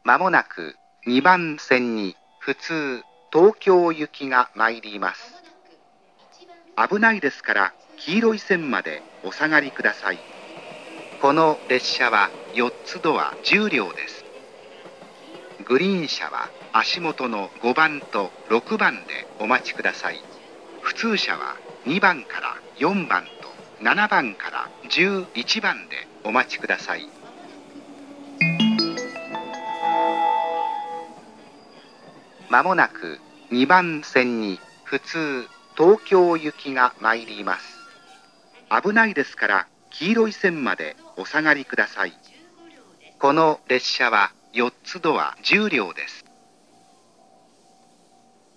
まもなく2番線に普通東京行きが参ります。危ないですから黄色い線までお下がりください。この列車は4つドア10両です。グリーン車は足元の5番と6番でお待ちください。普通車は2番から4番と7番から11番でお待ちください。まもなく2番線に普通東京行きが参ります。危ないですから黄色い線までお下がりください。この列車は4つドア10両です。